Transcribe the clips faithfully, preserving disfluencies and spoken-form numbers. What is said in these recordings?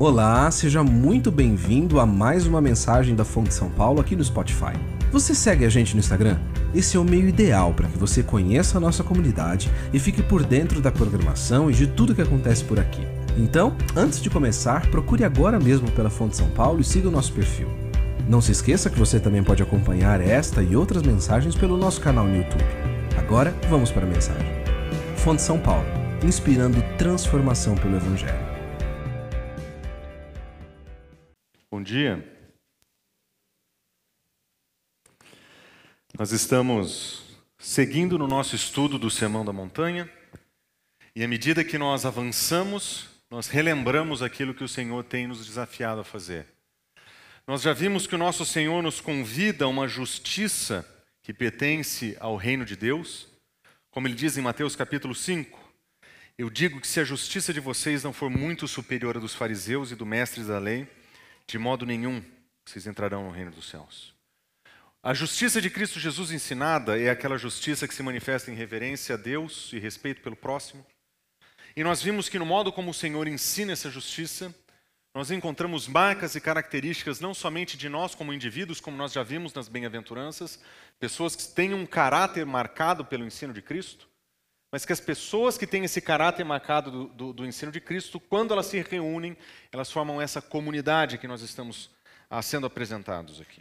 Olá, seja muito bem-vindo a mais uma mensagem da Fonte São Paulo aqui no Spotify. Você segue a gente no Instagram? Esse é o meio ideal para que você conheça a nossa comunidade e fique por dentro da programação e de tudo que acontece por aqui. Então, antes de começar, procure agora mesmo pela Fonte São Paulo e siga o nosso perfil. Não se esqueça que você também pode acompanhar esta e outras mensagens pelo nosso canal no YouTube. Agora, vamos para a mensagem. Fonte São Paulo, inspirando transformação pelo Evangelho. Bom dia. Nós estamos seguindo no nosso estudo do Sermão da Montanha e à medida que nós avançamos, nós relembramos aquilo que o Senhor tem nos desafiado a fazer. Nós já vimos que o nosso Senhor nos convida a uma justiça que pertence ao reino de Deus. Como ele diz em Mateus capítulo cinco, eu digo que se a justiça de vocês não for muito superior à dos fariseus e do mestres da lei, de modo nenhum vocês entrarão no reino dos céus. A justiça de Cristo Jesus ensinada é aquela justiça que se manifesta em reverência a Deus e respeito pelo próximo. E nós vimos que no modo como o Senhor ensina essa justiça, nós encontramos marcas e características não somente de nós como indivíduos, como nós já vimos nas bem-aventuranças, pessoas que têm um caráter marcado pelo ensino de Cristo, mas que as pessoas que têm esse caráter marcado do, do, do ensino de Cristo, quando elas se reúnem, elas formam essa comunidade que nós estamos ah, sendo apresentados aqui.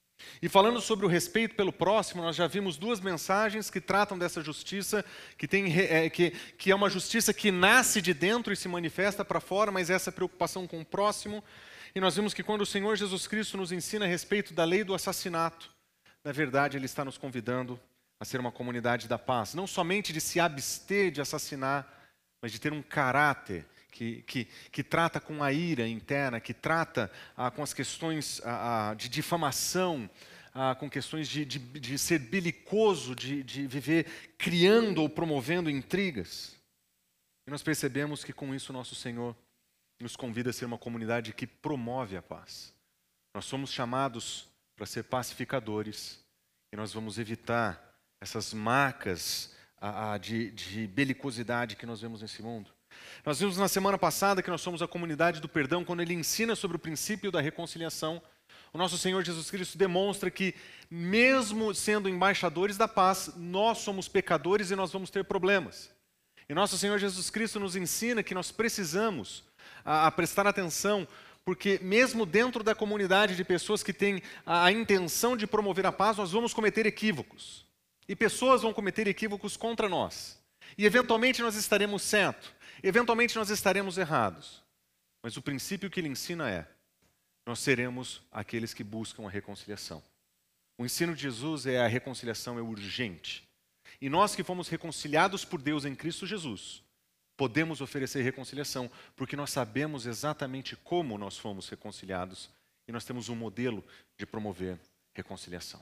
E falando sobre o respeito pelo próximo, nós já vimos duas mensagens que tratam dessa justiça, que, tem, é, que, que é uma justiça que nasce de dentro e se manifesta para fora, mas essa preocupação com o próximo. E nós vimos que quando o Senhor Jesus Cristo nos ensina a respeito da lei do assassinato, na verdade Ele está nos convidando a ser uma comunidade da paz, não somente de se abster de assassinar, mas de ter um caráter que, que, que trata com a ira interna, que trata ah, com as questões ah, de difamação, ah, com questões de, de, de ser belicoso, de, de viver criando ou promovendo intrigas. E nós percebemos que com isso nosso Senhor nos convida a ser uma comunidade que promove a paz. Nós somos chamados para ser pacificadores e nós vamos evitar essas marcas ah, de, de belicosidade que nós vemos nesse mundo. Nós vimos na semana passada que nós somos a comunidade do perdão, quando Ele ensina sobre o princípio da reconciliação. O nosso Senhor Jesus Cristo demonstra que, mesmo sendo embaixadores da paz, nós somos pecadores e nós vamos ter problemas. E nosso Senhor Jesus Cristo nos ensina que nós precisamos a, a prestar atenção, porque mesmo dentro da comunidade de pessoas que têm a, a intenção de promover a paz, nós vamos cometer equívocos. E pessoas vão cometer equívocos contra nós. E eventualmente nós estaremos certos. Eventualmente nós estaremos errados. Mas o princípio que ele ensina é: nós seremos aqueles que buscam a reconciliação. O ensino de Jesus é a reconciliação é urgente. E nós que fomos reconciliados por Deus em Cristo Jesus, podemos oferecer reconciliação, porque nós sabemos exatamente como nós fomos reconciliados e nós temos um modelo de promover reconciliação.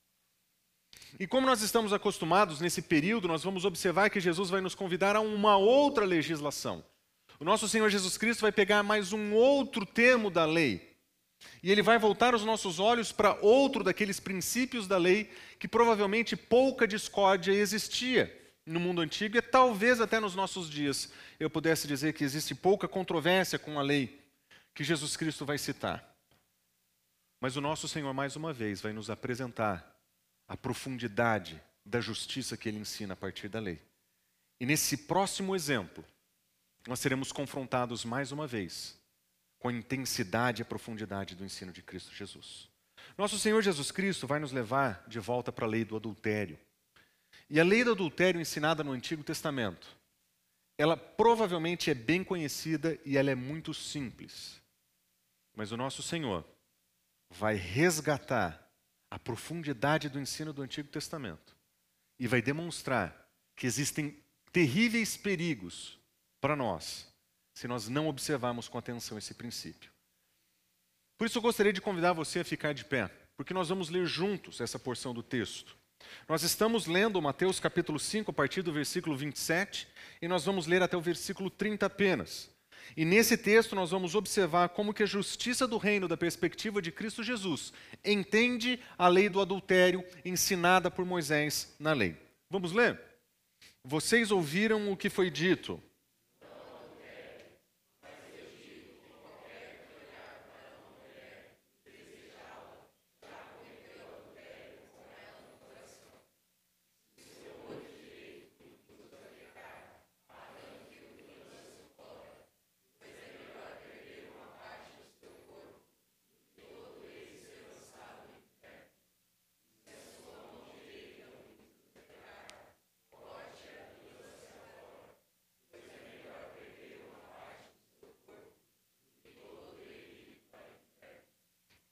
E como nós estamos acostumados nesse período, nós vamos observar que Jesus vai nos convidar a uma outra legislação. O nosso Senhor Jesus Cristo vai pegar mais um outro termo da lei. E Ele vai voltar os nossos olhos para outro daqueles princípios da lei que provavelmente pouca discórdia existia no mundo antigo e talvez até nos nossos dias eu pudesse dizer que existe pouca controvérsia com a lei que Jesus Cristo vai citar. Mas o nosso Senhor mais uma vez vai nos apresentar a profundidade da justiça que Ele ensina a partir da lei. E nesse próximo exemplo, nós seremos confrontados mais uma vez com a intensidade e a profundidade do ensino de Cristo Jesus. Nosso Senhor Jesus Cristo vai nos levar de volta para a lei do adultério. E a lei do adultério ensinada no Antigo Testamento, ela provavelmente é bem conhecida e ela é muito simples. Mas o nosso Senhor vai resgatar a profundidade do ensino do Antigo Testamento e vai demonstrar que existem terríveis perigos para nós se nós não observarmos com atenção esse princípio. Por isso eu gostaria de convidar você a ficar de pé, porque nós vamos ler juntos essa porção do texto. Nós estamos lendo Mateus capítulo cinco a partir do versículo vinte e sete e nós vamos ler até o versículo trinta apenas. E nesse texto nós vamos observar como que a justiça do reino, da perspectiva de Cristo Jesus, entende a lei do adultério ensinada por Moisés na lei. Vamos ler? Vocês ouviram o que foi dito.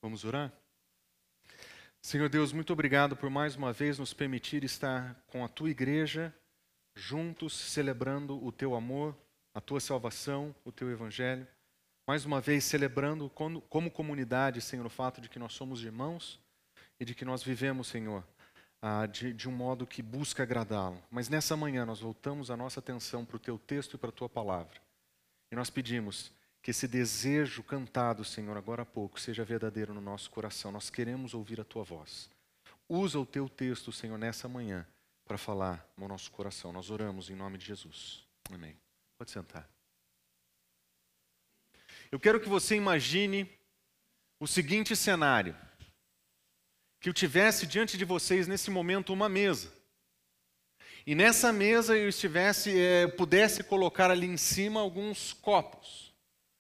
Vamos orar? Senhor Deus, muito obrigado por mais uma vez nos permitir estar com a Tua igreja, juntos, celebrando o Teu amor, a Tua salvação, o Teu evangelho. Mais uma vez celebrando como, como comunidade, Senhor, o fato de que nós somos irmãos e de que nós vivemos, Senhor, ah, de, de um modo que busca agradá-lo. Mas nessa manhã nós voltamos a nossa atenção para o Teu texto e para a Tua palavra. E nós pedimos que esse desejo cantado, Senhor, agora há pouco, seja verdadeiro no nosso coração. Nós queremos ouvir a Tua voz. Usa o Teu texto, Senhor, nessa manhã para falar no nosso coração. Nós oramos em nome de Jesus. Amém. Pode sentar. Eu quero que você imagine o seguinte cenário. Que eu tivesse diante de vocês nesse momento uma mesa. E nessa mesa eu estivesse, é, pudesse colocar ali em cima alguns copos.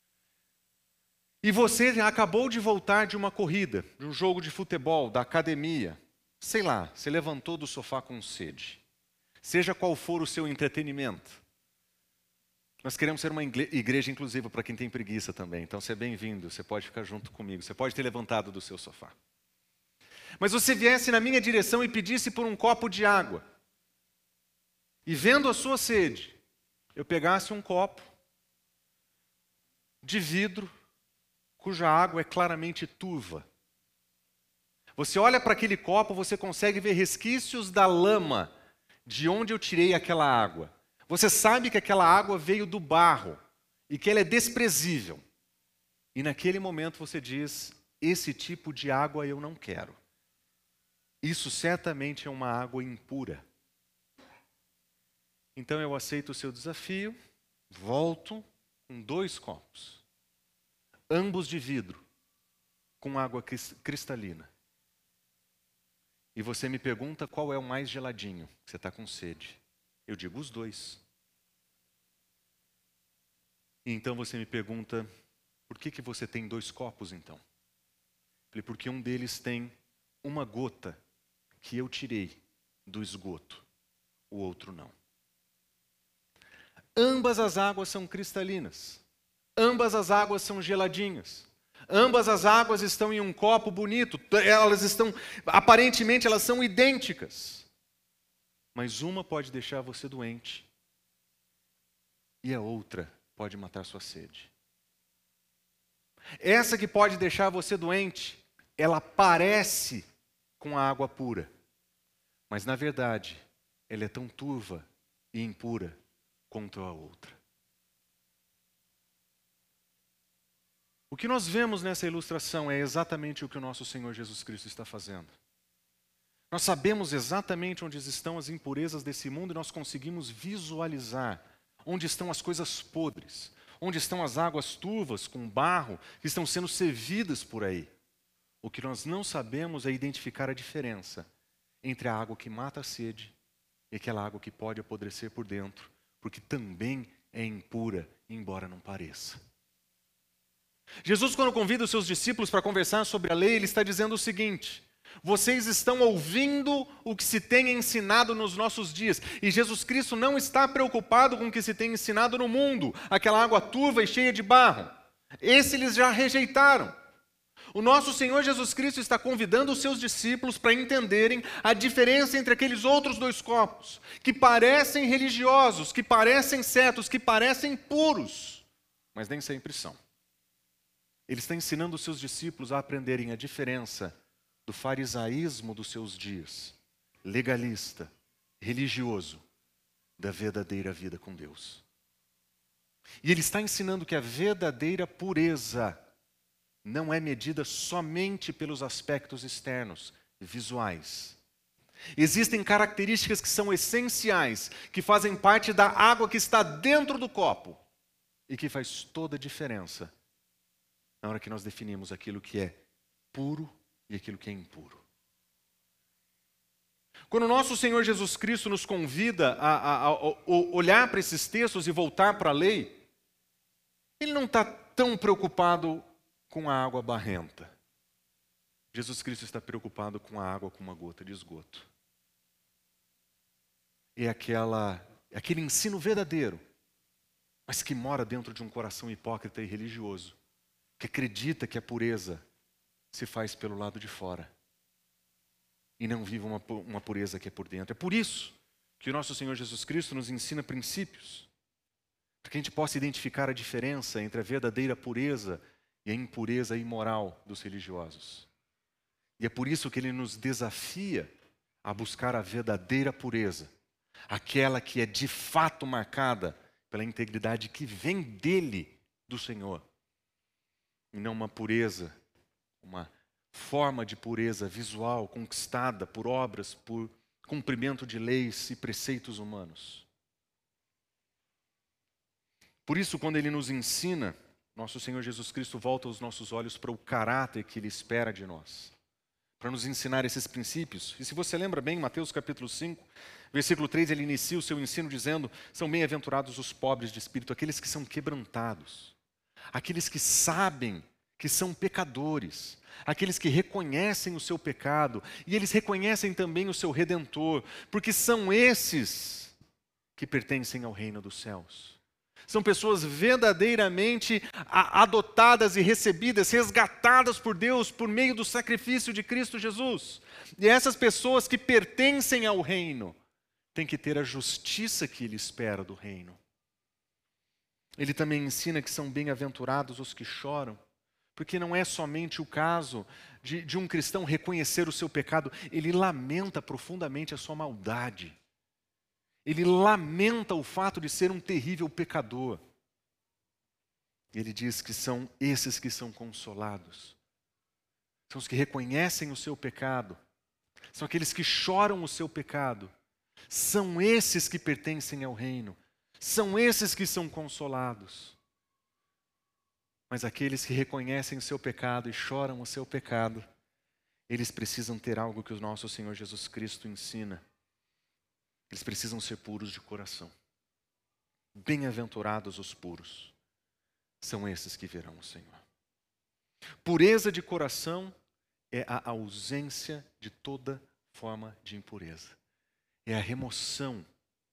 E você acabou de voltar de uma corrida, de um jogo de futebol, da academia. Sei lá, você levantou do sofá com sede. Seja qual for o seu entretenimento. Nós queremos ser uma igreja inclusiva para quem tem preguiça também. Então você é bem-vindo, você pode ficar junto comigo. Você pode ter levantado do seu sofá. Mas você viesse na minha direção e pedisse por um copo de água. E vendo a sua sede, eu pegasse um copo de vidro, cuja água é claramente turva. Você olha para aquele copo, você consegue ver resquícios da lama de onde eu tirei aquela água. Você sabe que aquela água veio do barro e que ela é desprezível. E naquele momento você diz, esse tipo de água eu não quero. Isso certamente é uma água impura. Então eu aceito o seu desafio, volto com dois copos. Ambos de vidro, com água cristalina. E você me pergunta qual é o mais geladinho, você está com sede. Eu digo os dois. E então você me pergunta, por que, que você tem dois copos então? Porque um deles tem uma gota que eu tirei do esgoto, o outro não. Ambas as águas são cristalinas. Ambas as águas são geladinhas. Ambas as águas estão em um copo bonito. Elas estão, aparentemente, elas são idênticas. Mas uma pode deixar você doente. E a outra pode matar sua sede. Essa que pode deixar você doente, ela parece com a água pura. Mas, na verdade, ela é tão turva e impura quanto a outra. O que nós vemos nessa ilustração é exatamente o que o nosso Senhor Jesus Cristo está fazendo. Nós sabemos exatamente onde estão as impurezas desse mundo e nós conseguimos visualizar onde estão as coisas podres, onde estão as águas turvas com barro que estão sendo servidas por aí. O que nós não sabemos é identificar a diferença entre a água que mata a sede e aquela água que pode apodrecer por dentro, porque também é impura, embora não pareça. Jesus, quando convida os seus discípulos para conversar sobre a lei, ele está dizendo o seguinte: vocês estão ouvindo o que se tem ensinado nos nossos dias. E Jesus Cristo não está preocupado com o que se tem ensinado no mundo, aquela água turva e cheia de barro. Esse eles já rejeitaram. O nosso Senhor Jesus Cristo está convidando os seus discípulos para entenderem a diferença entre aqueles outros dois copos, que parecem religiosos, que parecem certos, que parecem puros, mas nem sempre são. Ele está ensinando os seus discípulos a aprenderem a diferença do farisaísmo dos seus dias, legalista, religioso, da verdadeira vida com Deus. E ele está ensinando que a verdadeira pureza não é medida somente pelos aspectos externos, visuais. Existem características que são essenciais, que fazem parte da água que está dentro do copo e que faz toda a diferença na hora que nós definimos aquilo que é puro e aquilo que é impuro. Quando o nosso Senhor Jesus Cristo nos convida a, a, a olhar para esses textos e voltar para a lei, Ele não está tão preocupado com a água barrenta. Jesus Cristo está preocupado com a água com uma gota de esgoto. É aquela, aquele ensino verdadeiro, mas que mora dentro de um coração hipócrita e religioso, que acredita que a pureza se faz pelo lado de fora e não vive uma, uma pureza que é por dentro. É por isso que o nosso Senhor Jesus Cristo nos ensina princípios, para que a gente possa identificar a diferença entre a verdadeira pureza e a impureza imoral dos religiosos. E é por isso que Ele nos desafia a buscar a verdadeira pureza, aquela que é de fato marcada pela integridade que vem dele, do Senhor, e não uma pureza, uma forma de pureza visual conquistada por obras, por cumprimento de leis e preceitos humanos. Por isso, quando Ele nos ensina, nosso Senhor Jesus Cristo volta os nossos olhos para o caráter que Ele espera de nós, para nos ensinar esses princípios. E se você lembra bem, Mateus capítulo cinco, versículo três, Ele inicia o seu ensino dizendo: são bem-aventurados os pobres de espírito, aqueles que são quebrantados, aqueles que sabem que são pecadores, aqueles que reconhecem o seu pecado, e eles reconhecem também o seu Redentor, porque são esses que pertencem ao reino dos céus. São pessoas verdadeiramente adotadas e recebidas, resgatadas por Deus por meio do sacrifício de Cristo Jesus. E essas pessoas que pertencem ao reino têm que ter a justiça que Ele espera do reino. Ele também ensina que são bem-aventurados os que choram, porque não é somente o caso de, de um cristão reconhecer o seu pecado, ele lamenta profundamente a sua maldade. Ele lamenta o fato de ser um terrível pecador. Ele diz que são esses que são consolados. São os que reconhecem o seu pecado. São aqueles que choram o seu pecado. São esses que pertencem ao reino. São esses que são consolados. Mas aqueles que reconhecem o seu pecado e choram o seu pecado, eles precisam ter algo que o nosso Senhor Jesus Cristo ensina. Eles precisam ser puros de coração. Bem-aventurados os puros. São esses que verão o Senhor. Pureza de coração é a ausência de toda forma de impureza. É a remoção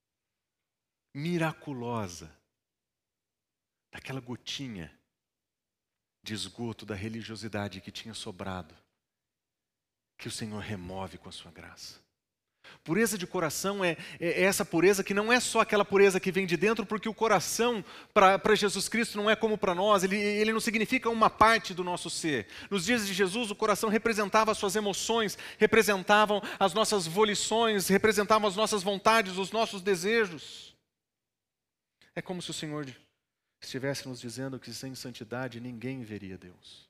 miraculosa daquela gotinha de esgoto da religiosidade que tinha sobrado, que o Senhor remove com a sua graça. Pureza de coração é, é essa pureza que não é só aquela pureza que vem de dentro, porque o coração para Jesus Cristo não é como para nós, ele, ele não significa uma parte do nosso ser. Nos dias de Jesus, o coração representava as suas emoções, representavam as nossas volições, representavam as nossas vontades, os nossos desejos. É como se o Senhor estivesse nos dizendo que sem santidade ninguém veria Deus.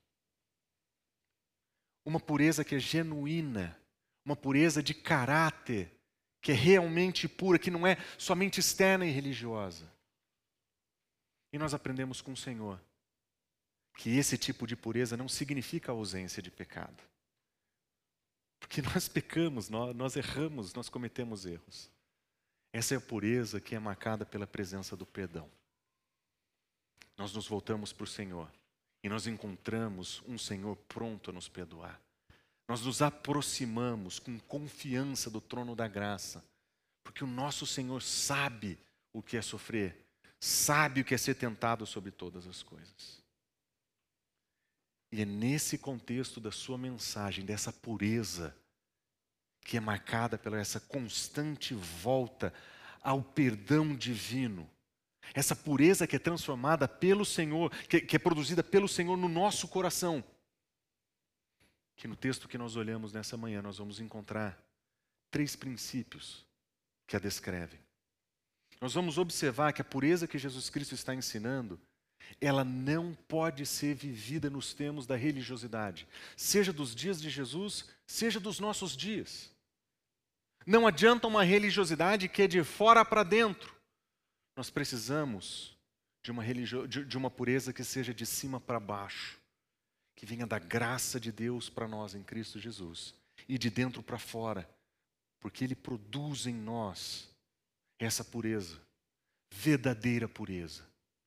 Uma pureza que é genuína, uma pureza de caráter, que é realmente pura, que não é somente externa e religiosa. E nós aprendemos com o Senhor que esse tipo de pureza não significa ausência de pecado. Porque nós pecamos, nós, nós erramos, nós cometemos erros. Essa é a pureza que é marcada pela presença do perdão. Nós nos voltamos para o Senhor e nós encontramos um Senhor pronto a nos perdoar. Nós nos aproximamos com confiança do trono da graça, porque o nosso Senhor sabe o que é sofrer, sabe o que é ser tentado sobre todas as coisas. E é nesse contexto da sua mensagem, dessa pureza, que é marcada pela essa constante volta ao perdão divino, essa pureza que é transformada pelo Senhor, que, que é produzida pelo Senhor no nosso coração, que no texto que nós olhamos nessa manhã nós vamos encontrar três princípios que a descrevem. Nós vamos observar que a pureza que Jesus Cristo está ensinando, ela não pode ser vivida nos termos da religiosidade, seja dos dias de Jesus, seja dos nossos dias. Não adianta uma religiosidade que é de fora para dentro. Nós precisamos de uma, religio... de uma pureza que seja de cima para baixo, que venha da graça de Deus para nós em Cristo Jesus, e de dentro para fora, porque Ele produz em nós essa pureza, verdadeira pureza.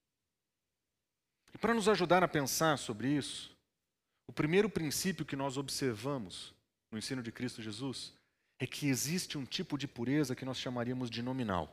E para nos ajudar a pensar sobre isso, o primeiro princípio que nós observamos no ensino de Cristo Jesus é que existe um tipo de pureza que nós chamaríamos de nominal.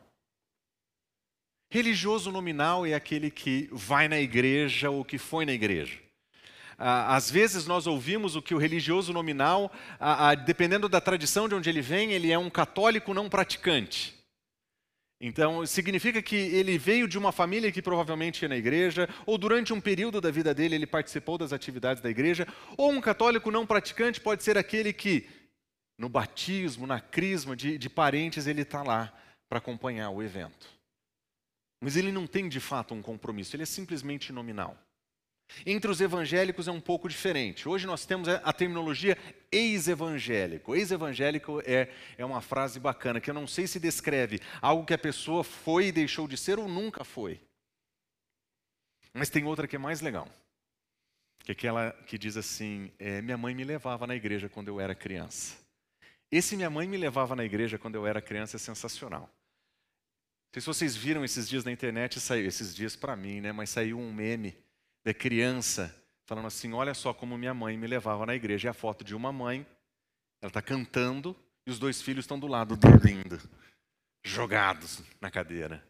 Religioso nominal é aquele que vai na igreja ou que foi na igreja. Ah, às vezes nós ouvimos o que o religioso nominal, ah, ah, dependendo da tradição de onde ele vem, ele é um católico não praticante. Então, significa que ele veio de uma família que provavelmente ia na igreja, ou durante um período da vida dele ele participou das atividades da igreja, ou um católico não praticante pode ser aquele que, no batismo, na crisma de, de parentes, ele está lá para acompanhar o evento. Mas ele não tem de fato um compromisso, ele é simplesmente nominal. Entre os evangélicos é um pouco diferente. Hoje nós temos a terminologia ex-evangélico. Ex-evangélico é, é uma frase bacana, que eu não sei se descreve algo que a pessoa foi e deixou de ser ou nunca foi. Mas tem outra que é mais legal. Que é aquela que diz assim, é, minha mãe me levava na igreja quando eu era criança. Esse minha mãe me levava na igreja quando eu era criança é sensacional. Não sei se vocês viram esses dias na internet, saiu, esses dias para mim, né? Mas saiu um meme da criança, falando assim, olha só como minha mãe me levava na igreja. É a foto de uma mãe, ela está cantando, e os dois filhos estão do lado dormindo, jogados na cadeira.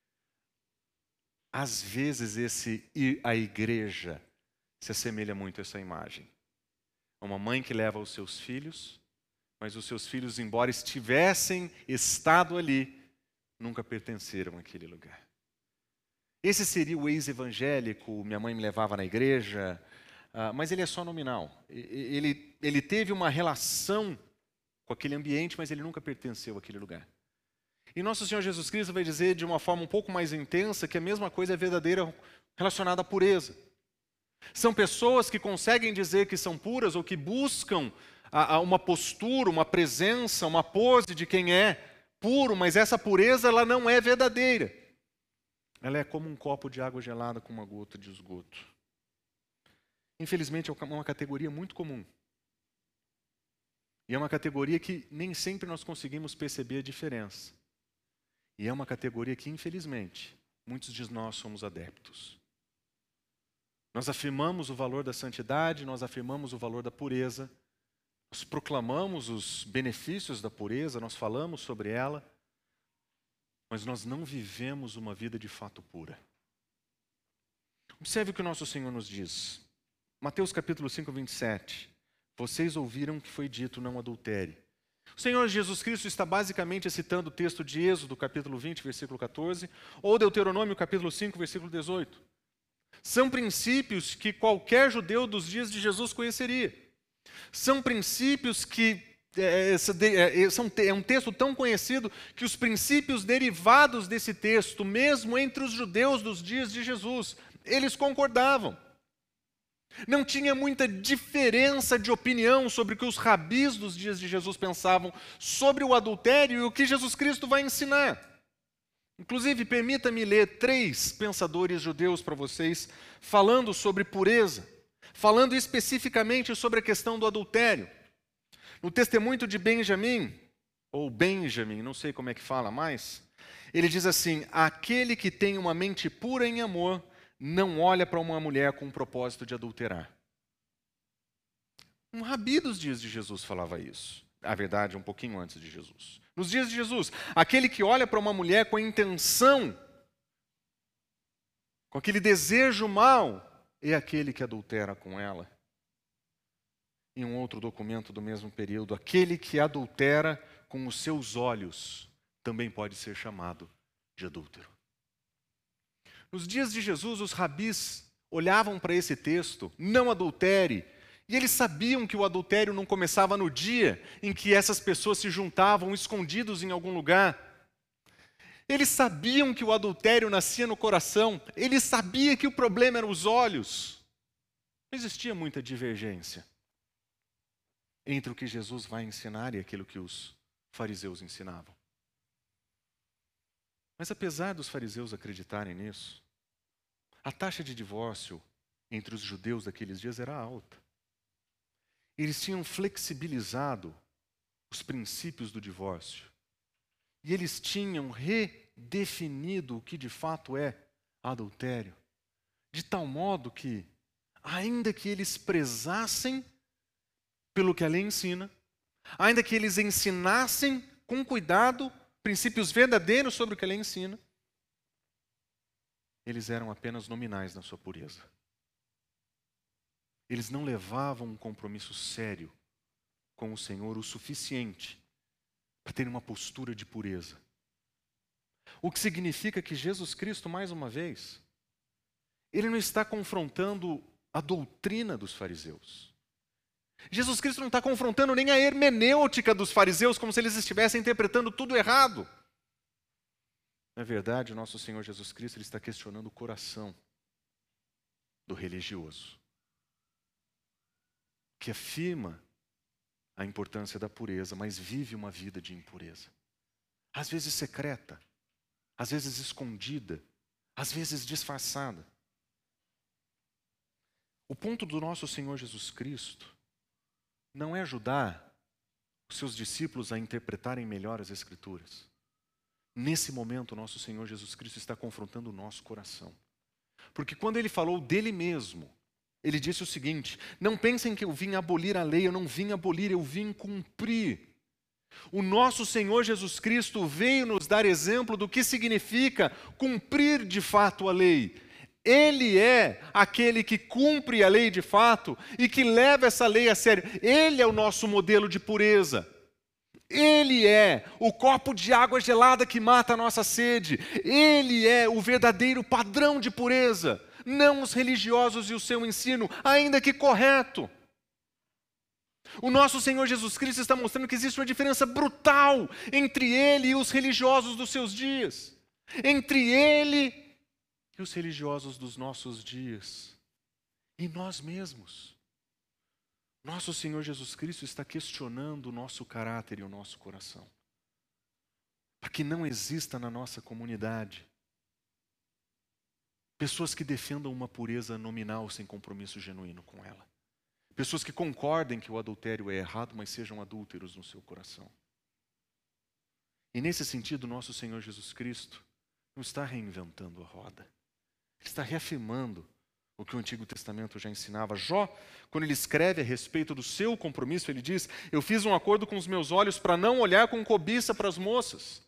Às vezes esse ir à igreja se assemelha muito a essa imagem. Uma mãe que leva os seus filhos, mas os seus filhos, embora estivessem estado ali, nunca pertenceram àquele lugar. Esse seria o ex-evangélico, minha mãe me levava na igreja, uh, mas ele é só nominal. Ele, ele teve uma relação com aquele ambiente, mas ele nunca pertenceu àquele lugar. E nosso Senhor Jesus Cristo vai dizer de uma forma um pouco mais intensa que a mesma coisa é verdadeira relacionada à pureza. São pessoas que conseguem dizer que são puras ou que buscam a, a uma postura, uma presença, uma pose de quem é puro, mas essa pureza ela não é verdadeira. Ela é como um copo de água gelada com uma gota de esgoto. Infelizmente, é uma categoria muito comum. E é uma categoria que nem sempre nós conseguimos perceber a diferença. E é uma categoria que, infelizmente, muitos de nós somos adeptos. Nós afirmamos o valor da santidade, nós afirmamos o valor da pureza, nós proclamamos os benefícios da pureza, nós falamos sobre ela, mas nós não vivemos uma vida de fato pura. Observe o que o nosso Senhor nos diz. Mateus capítulo cinco, vinte e sete. Vocês ouviram que foi dito, não adultere. O Senhor Jesus Cristo está basicamente citando o texto de Êxodo, capítulo vinte, versículo quatorze, ou Deuteronômio, capítulo cinco, versículo dezoito. São princípios que qualquer judeu dos dias de Jesus conheceria. São princípios que É, é, são, é um texto tão conhecido que os princípios derivados desse texto, mesmo entre os judeus dos dias de Jesus, eles concordavam. Não tinha muita diferença de opinião sobre o que os rabis dos dias de Jesus pensavam sobre o adultério e o que Jesus Cristo vai ensinar. Inclusive, permita-me ler três pensadores judeus para vocês, falando sobre pureza, falando especificamente sobre a questão do adultério. No testemunho de Benjamim, ou Benjamin, não sei como é que fala mais, ele diz assim, aquele que tem uma mente pura em amor, não olha para uma mulher com o propósito de adulterar. Um rabi dos dias de Jesus falava isso. A verdade, um pouquinho antes de Jesus. Nos dias de Jesus, aquele que olha para uma mulher com a intenção, com aquele desejo mau, é aquele que adultera com ela. Em um outro documento do mesmo período, aquele que adultera com os seus olhos também pode ser chamado de adúltero. Nos dias de Jesus, os rabis olhavam para esse texto, não adultere, e eles sabiam que o adultério não começava no dia em que essas pessoas se juntavam escondidos em algum lugar. Eles sabiam que o adultério nascia no coração, eles sabiam que o problema eram os olhos. Não existia muita divergência entre o que Jesus vai ensinar e aquilo que os fariseus ensinavam. Mas apesar dos fariseus acreditarem nisso, a taxa de divórcio entre os judeus daqueles dias era alta. Eles tinham flexibilizado os princípios do divórcio. E eles tinham redefinido o que de fato é adultério. De tal modo que, ainda que eles prezassem pelo que a lei ensina, ainda que eles ensinassem com cuidado princípios verdadeiros sobre o que a lei ensina, eles eram apenas nominais na sua pureza. eles não levavam um compromisso sério com o Senhor o suficiente para terem uma postura de pureza. O que significa que Jesus Cristo, mais uma vez, ele não está confrontando a doutrina dos fariseus. Jesus Cristo não está confrontando nem a hermenêutica dos fariseus, como se eles estivessem interpretando tudo errado. Na verdade, o nosso Senhor Jesus Cristo ele está questionando o coração do religioso, que afirma a importância da pureza, mas vive uma vida de impureza. Às vezes secreta, às vezes escondida, às vezes disfarçada. O ponto do nosso Senhor Jesus Cristo não é ajudar os seus discípulos a interpretarem melhor as Escrituras. Nesse momento, o nosso Senhor Jesus Cristo está confrontando o nosso coração. Porque quando ele falou dele mesmo, ele disse o seguinte: não pensem que eu vim abolir a lei, eu não vim abolir, eu vim cumprir. O nosso Senhor Jesus Cristo veio nos dar exemplo do que significa cumprir de fato a lei. Ele é aquele que cumpre a lei de fato e que leva essa lei a sério. Ele é o nosso modelo de pureza. Ele é o copo de água gelada que mata a nossa sede. Ele é o verdadeiro padrão de pureza, não os religiosos e o seu ensino, ainda que correto. O nosso Senhor Jesus Cristo está mostrando que existe uma diferença brutal entre ele e os religiosos dos seus dias. Entre ele e os religiosos dos nossos dias. E nós mesmos. Nosso Senhor Jesus Cristo está questionando o nosso caráter e o nosso coração. Para que não exista na nossa comunidade pessoas que defendam uma pureza nominal sem compromisso genuíno com ela. Pessoas que concordem que o adultério é errado, mas sejam adúlteros no seu coração. E nesse sentido, nosso Senhor Jesus Cristo não está reinventando a roda. Ele está reafirmando o que o Antigo Testamento já ensinava. Jó, quando ele escreve a respeito do seu compromisso, ele diz: eu fiz um acordo com os meus olhos para não olhar com cobiça para as moças.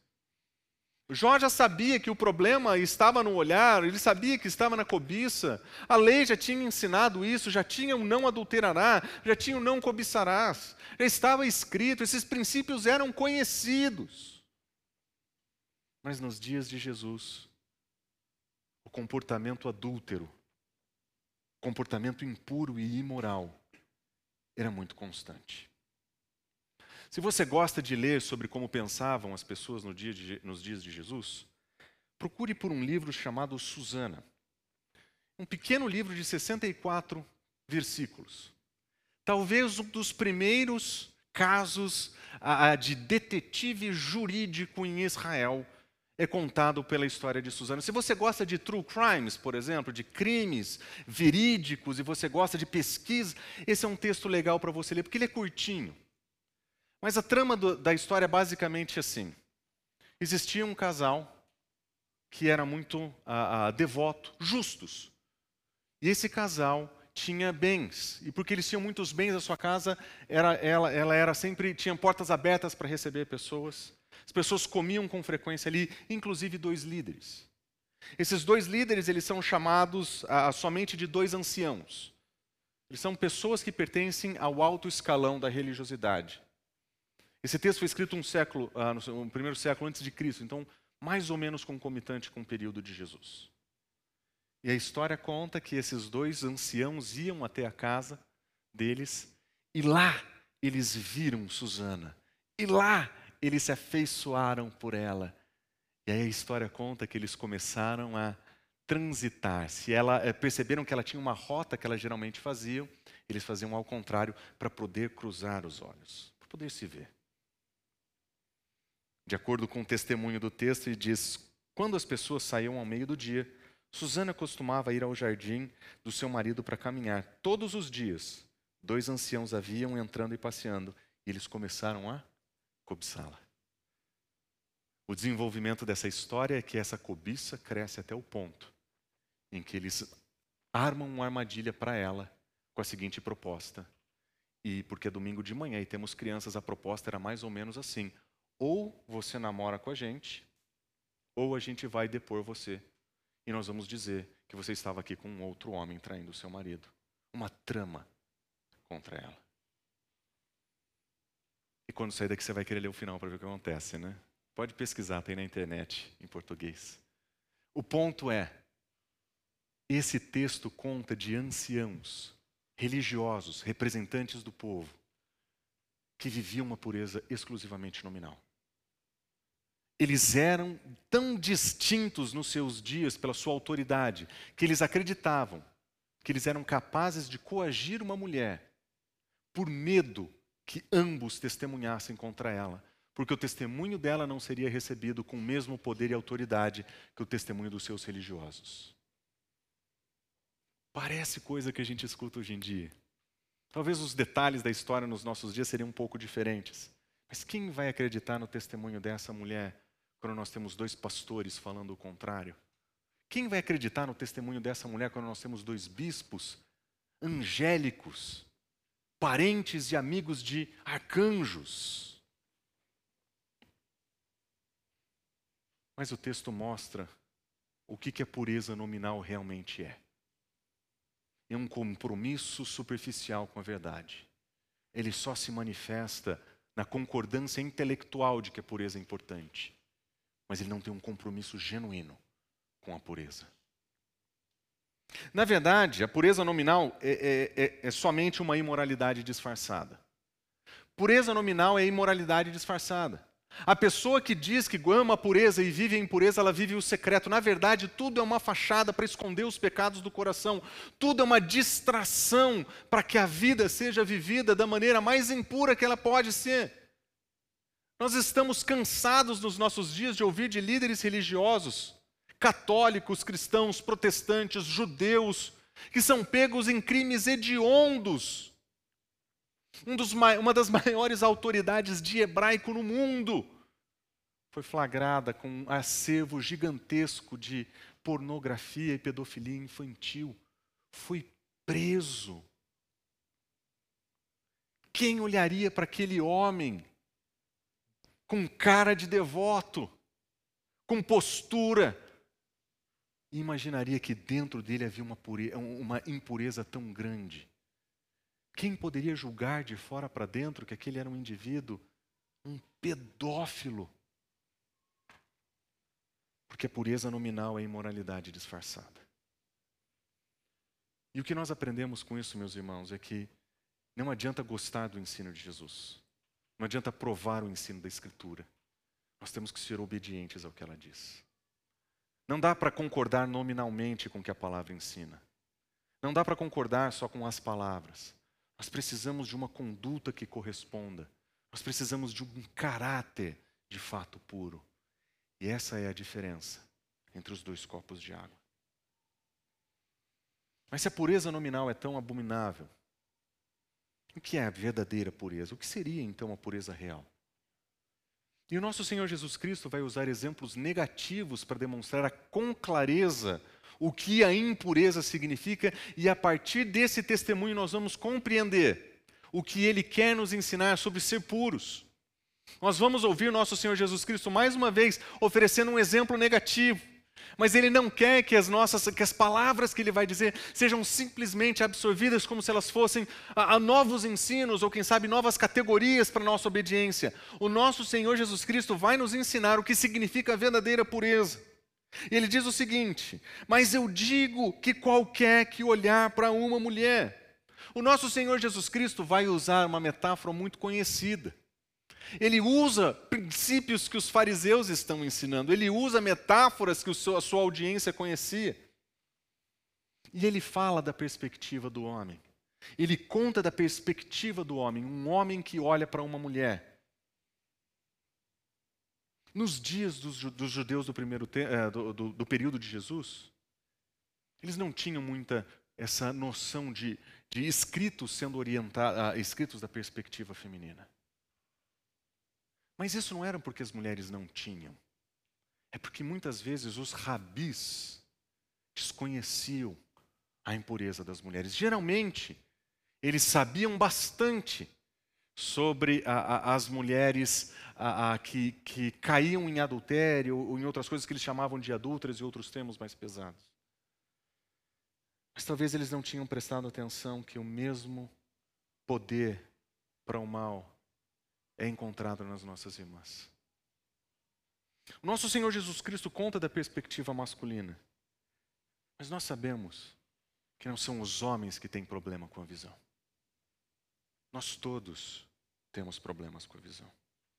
Jó já sabia que o problema estava no olhar, ele sabia que estava na cobiça. A lei já tinha ensinado isso, já tinha o não adulterará, já tinha o não cobiçarás. Já estava escrito, esses princípios eram conhecidos. Mas nos dias de Jesus, o comportamento adúltero, comportamento impuro e imoral era muito constante. Se você gosta de ler sobre como pensavam as pessoas no dia de, nos dias de Jesus, procure por um livro chamado Susana. Um pequeno livro de sessenta e quatro versículos. Talvez um dos primeiros casos ah, de detetive jurídico em Israel é contado pela história de Susana. Se você gosta de true crimes, por exemplo, de crimes verídicos, e você gosta de pesquisa, esse é um texto legal para você ler, porque ele é curtinho. Mas a trama do, da história é basicamente assim. Existia um casal que era muito uh, uh, devoto, justos. E esse casal tinha bens. E porque eles tinham muitos bens, a sua casa era, ela, ela era sempre, tinha portas abertas para receber pessoas. As pessoas comiam com frequência ali, inclusive dois líderes. Esses dois líderes, eles são chamados uh, somente de dois anciãos. Eles são pessoas que pertencem ao alto escalão da religiosidade. Esse texto foi escrito um século, uh, no, no primeiro século antes de Cristo, então mais ou menos concomitante com o período de Jesus. E a história conta que esses dois anciãos iam até a casa deles e lá eles viram Susana. E lá eles se afeiçoaram por ela. E aí a história conta que eles começaram a transitar. Se ela perceberam que ela tinha uma rota que ela geralmente fazia, eles faziam ao contrário para poder cruzar os olhos, para poder se ver. De acordo com o testemunho do texto, ele diz: quando as pessoas saíam ao meio do dia, Susana costumava ir ao jardim do seu marido para caminhar. Todos os dias, dois anciãos a viam entrando e passeando, e eles começaram a cobiçá-la. O desenvolvimento dessa história é que essa cobiça cresce até o ponto em que eles armam uma armadilha para ela com a seguinte proposta. E porque é domingo de manhã e temos crianças, a proposta era mais ou menos assim: ou você namora com a gente, ou a gente vai depor você. E nós vamos dizer que você estava aqui com um outro homem traindo o seu marido. uma trama contra ela. E quando sair daqui você vai querer ler o final para ver o que acontece, né? Pode pesquisar, tem na internet, em português. O ponto é, esse texto conta de anciãos, religiosos, representantes do povo, que viviam uma pureza exclusivamente nominal. Eles eram tão distintos nos seus dias pela sua autoridade, que eles acreditavam que eles eram capazes de coagir uma mulher por medo que ambos testemunhassem contra ela, porque o testemunho dela não seria recebido com o mesmo poder e autoridade que o testemunho dos seus religiosos. Parece coisa que a gente escuta hoje em dia. Talvez os detalhes da história nos nossos dias seriam um pouco diferentes. Mas quem vai acreditar no testemunho dessa mulher quando nós temos dois pastores falando o contrário? Quem vai acreditar no testemunho dessa mulher quando nós temos dois bispos angélicos, parentes e amigos de arcanjos? Mas o texto mostra o que que a pureza nominal realmente é. É um compromisso superficial com a verdade. Ele só se manifesta na concordância intelectual de que a pureza é importante. Mas ele não tem um compromisso genuíno com a pureza. Na verdade, a pureza nominal é, é, é, é somente uma imoralidade disfarçada. Pureza nominal é imoralidade disfarçada. A pessoa que diz que ama a pureza e vive a impureza, ela vive o secreto. Na verdade, tudo é uma fachada para esconder os pecados do coração. Tudo é uma distração para que a vida seja vivida da maneira mais impura que ela pode ser. Nós estamos cansados nos nossos dias de ouvir de líderes religiosos, católicos, cristãos, protestantes, judeus, que são pegos em crimes hediondos. Um dos, uma das maiores autoridades de hebraico no mundo foi flagrada com um acervo gigantesco de pornografia e pedofilia infantil. Foi preso. Quem olharia para aquele homem com cara de devoto, com postura, e imaginaria que dentro dele havia uma, pureza, uma impureza tão grande? Quem poderia julgar de fora para dentro que aquele era um indivíduo, um pedófilo? Porque a pureza nominal é imoralidade disfarçada. E o que nós aprendemos com isso, meus irmãos, é que não adianta gostar do ensino de Jesus. Não adianta provar o ensino da Escritura. Nós temos que ser obedientes ao que ela diz. Não dá para concordar nominalmente com o que a palavra ensina. Não dá para concordar só com as palavras. Nós precisamos de uma conduta que corresponda. Nós precisamos de um caráter de fato puro. E essa é a diferença entre os dois copos de água. Mas se a pureza nominal é tão abominável, o que é a verdadeira pureza? O que seria então a pureza real? E o nosso Senhor Jesus Cristo vai usar exemplos negativos para demonstrar com clareza o que a impureza significa, e a partir desse testemunho nós vamos compreender o que Ele quer nos ensinar sobre ser puros. Nós vamos ouvir nosso Senhor Jesus Cristo mais uma vez oferecendo um exemplo negativo, mas Ele não quer que as nossas, que as palavras que Ele vai dizer sejam simplesmente absorvidas como se elas fossem a, a novos ensinos ou quem sabe novas categorias para a nossa obediência. O nosso Senhor Jesus Cristo vai nos ensinar o que significa a verdadeira pureza. E Ele diz o seguinte: mas eu digo que qualquer que olhar para uma mulher. O nosso Senhor Jesus Cristo vai usar uma metáfora muito conhecida. Ele usa princípios que os fariseus estão ensinando. Ele usa metáforas que a sua audiência conhecia. E ele fala da perspectiva do homem. Ele conta da perspectiva do homem. Um homem que olha para uma mulher. Nos dias dos, dos judeus do, primeiro te, do, do, do período de Jesus, eles não tinham muita essa noção de, de escritos sendo orientados, uh, escritos da perspectiva feminina. Mas isso não era porque as mulheres não tinham. É porque muitas vezes os rabis desconheciam a impureza das mulheres. Geralmente, eles sabiam bastante sobre a, a, as mulheres a, a, que, que caíam em adultério ou em outras coisas que eles chamavam de adúlteras e outros termos mais pesados. Mas talvez eles não tinham prestado atenção que o mesmo poder para o mal é encontrado nas nossas irmãs. O nosso Senhor Jesus Cristo conta da perspectiva masculina. Mas nós sabemos que não são os homens que têm problema com a visão. Nós todos temos problemas com a visão.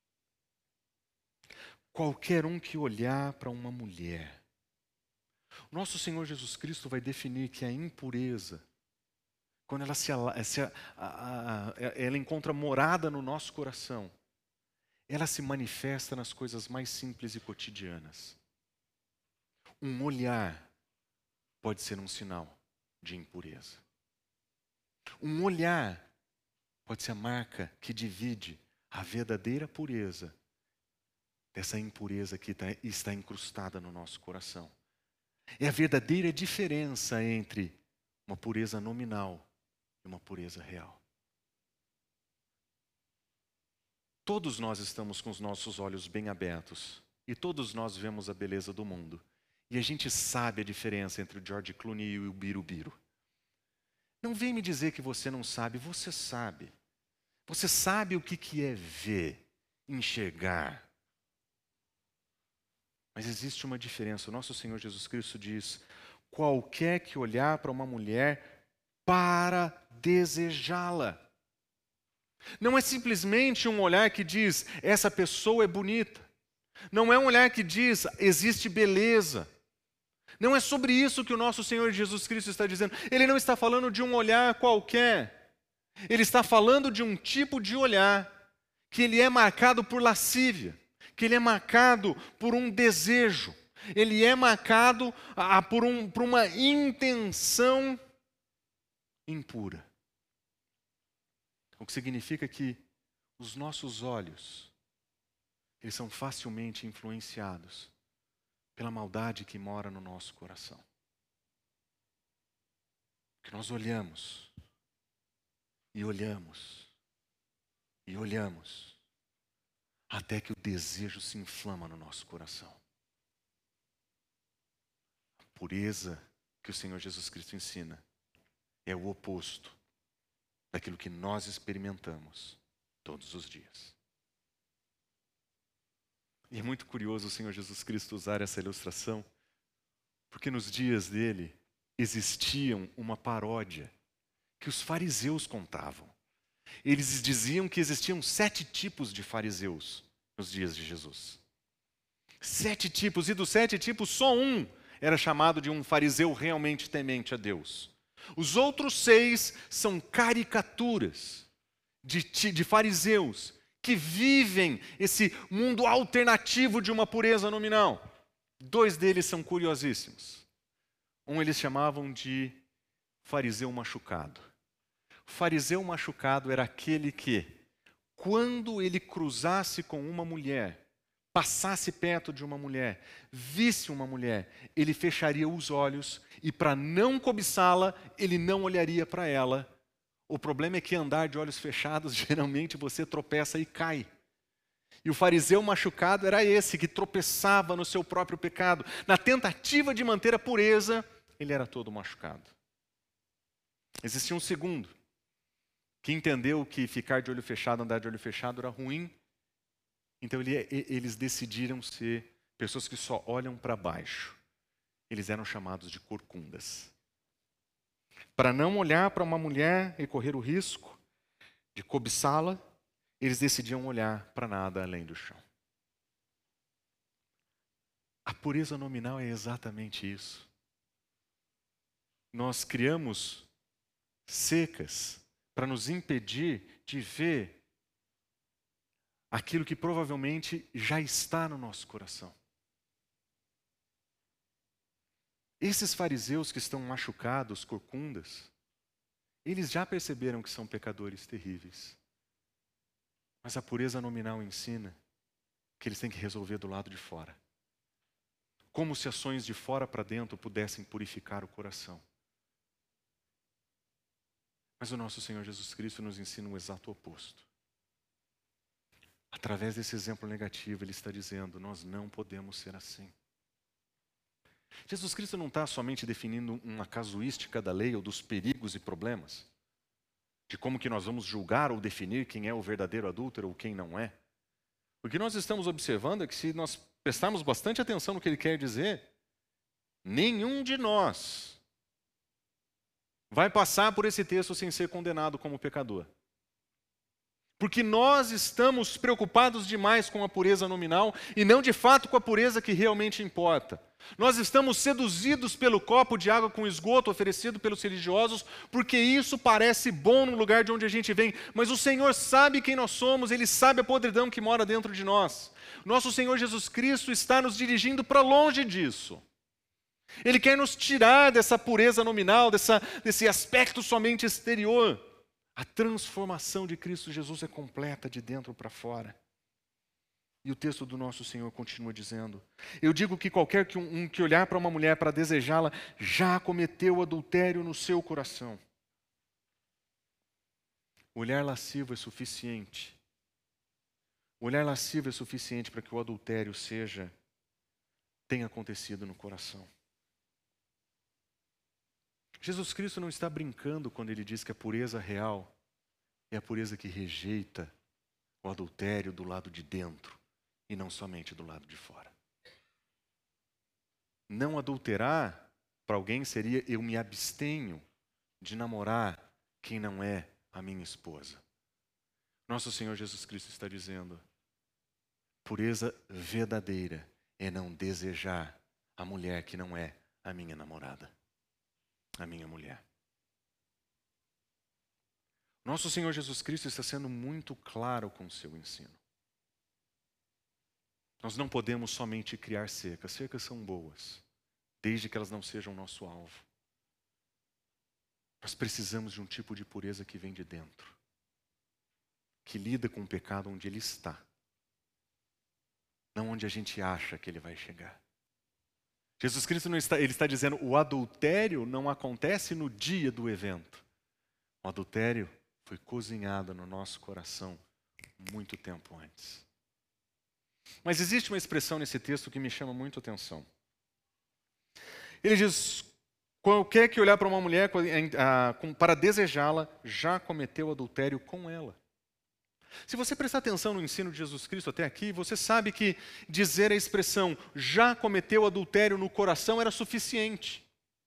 Qualquer um que olhar para uma mulher, o nosso Senhor Jesus Cristo vai definir que a impureza, quando ela, se, se, a, a, a, ela encontra morada no nosso coração, ela se manifesta nas coisas mais simples e cotidianas. Um olhar pode ser um sinal de impureza. Um olhar pode ser a marca que divide a verdadeira pureza dessa impureza que está incrustada no nosso coração. É a verdadeira diferença entre uma pureza nominal e uma pureza real. Todos nós estamos com os nossos olhos bem abertos e todos nós vemos a beleza do mundo. E a gente sabe a diferença entre o George Clooney e o Birubiru. Não vem me dizer que você não sabe, você sabe. Você sabe o que é ver, enxergar. Mas existe uma diferença. O nosso Senhor Jesus Cristo diz: qualquer que olhar para uma mulher para desejá-la. Não é simplesmente um olhar que diz, essa pessoa é bonita. Não é um olhar que diz, existe beleza. Não é sobre isso que o nosso Senhor Jesus Cristo está dizendo. Ele não está falando de um olhar qualquer. Ele está falando de um tipo de olhar que ele é marcado por lascívia, que ele é marcado por um desejo, ele é marcado ah, por, um, por uma intenção impura. O que significa que os nossos olhos, eles são facilmente influenciados pela maldade que mora no nosso coração. Que nós olhamos, e olhamos, e olhamos, até que o desejo se inflama no nosso coração. A pureza que o Senhor Jesus Cristo ensina é o oposto daquilo que nós experimentamos todos os dias. E é muito curioso o Senhor Jesus Cristo usar essa ilustração, porque nos dias dele existiam uma paródia que os fariseus contavam. Eles diziam que existiam sete tipos de fariseus nos dias de Jesus. Sete tipos, e dos sete tipos, só um era chamado de um fariseu realmente temente a Deus. Os outros seis são caricaturas de, de fariseus que vivem esse mundo alternativo de uma pureza nominal. Dois deles são curiosíssimos. Um eles chamavam de fariseu machucado. O fariseu machucado era aquele que, quando ele cruzasse com uma mulher, passasse perto de uma mulher, visse uma mulher, ele fecharia os olhos e, para não cobiçá-la, ele não olharia para ela. O problema é que andar de olhos fechados, geralmente você tropeça e cai. E o fariseu machucado era esse, que tropeçava no seu próprio pecado. Na tentativa de manter a pureza, ele era todo machucado. Existia um segundo, que entendeu que ficar de olho fechado, andar de olho fechado era ruim. Então ele, eles decidiram ser pessoas que só olham para baixo. Eles eram chamados de corcundas. Para não olhar para uma mulher e correr o risco de cobiçá-la, eles decidiam olhar para nada além do chão. A pureza nominal é exatamente isso. Nós criamos cercas para nos impedir de ver aquilo que provavelmente já está no nosso coração. Esses fariseus que estão machucados, corcundas, eles já perceberam que são pecadores terríveis. Mas a pureza nominal ensina que eles têm que resolver do lado de fora. Como se ações de fora para dentro pudessem purificar o coração. Mas o nosso Senhor Jesus Cristo nos ensina o exato oposto. Através desse exemplo negativo, Ele está dizendo, nós não podemos ser assim. Jesus Cristo não está somente definindo uma casuística da lei ou dos perigos e problemas, de como que nós vamos julgar ou definir quem é o verdadeiro adúltero ou quem não é. O que nós estamos observando é que, se nós prestarmos bastante atenção no que ele quer dizer, nenhum de nós vai passar por esse texto sem ser condenado como pecador. Porque nós estamos preocupados demais com a pureza nominal e não de fato com a pureza que realmente importa. Nós estamos seduzidos pelo copo de água com esgoto oferecido pelos religiosos, porque isso parece bom no lugar de onde a gente vem, mas o Senhor sabe quem nós somos, Ele sabe a podridão que mora dentro de nós. Nosso Senhor Jesus Cristo está nos dirigindo para longe disso. Ele quer nos tirar dessa pureza nominal, dessa, desse aspecto somente exterior. A transformação de Cristo Jesus é completa de dentro para fora. E o texto do nosso Senhor continua dizendo: eu digo que qualquer que, um, um que olhar para uma mulher para desejá-la, já cometeu adultério no seu coração. O olhar lascivo é suficiente. O olhar lascivo é suficiente para que o adultério seja, tenha acontecido no coração. Jesus Cristo não está brincando quando ele diz que a pureza real é a pureza que rejeita o adultério do lado de dentro e não somente do lado de fora. Não adulterar para alguém seria: eu me abstenho de namorar quem não é a minha esposa. Nosso Senhor Jesus Cristo está dizendo: pureza verdadeira é não desejar a mulher que não é a minha namorada, a minha mulher. Nosso Senhor Jesus Cristo está sendo muito claro com o seu ensino. Nós não podemos somente criar cercas. Cercas são boas, desde que elas não sejam nosso alvo. Nós precisamos de um tipo de pureza que vem de dentro, que lida com o pecado onde ele está, não onde a gente acha que ele vai chegar. Jesus Cristo não está, ele está dizendo: o adultério não acontece no dia do evento. O adultério foi cozinhado no nosso coração muito tempo antes. Mas existe uma expressão nesse texto que me chama muito a atenção. Ele diz: qualquer que olhar para uma mulher para desejá-la, já cometeu adultério com ela. Se você prestar atenção no ensino de Jesus Cristo até aqui, você sabe que dizer a expressão já cometeu adultério no coração era suficiente.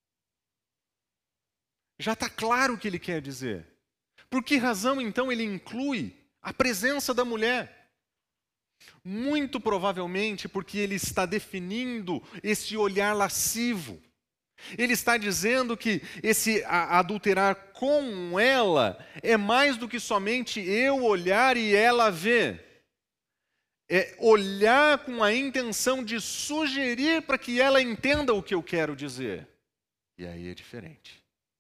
Já está claro o que ele quer dizer. Por que razão então ele inclui a presença da mulher? Muito provavelmente porque ele está definindo esse olhar lascivo. Ele está dizendo que esse adulterar com ela é mais do que somente eu olhar e ela ver. É olhar com a intenção de sugerir para que ela entenda o que eu quero dizer. E aí é diferente.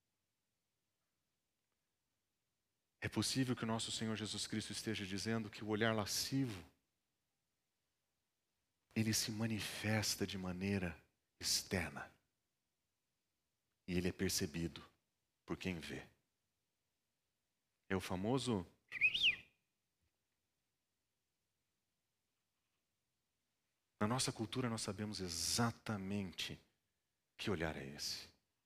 É possível que o nosso Senhor Jesus Cristo esteja dizendo que o olhar lascivo, ele se manifesta de maneira externa. E ele é percebido por quem vê. É o famoso... Na nossa cultura nós sabemos exatamente que olhar é esse.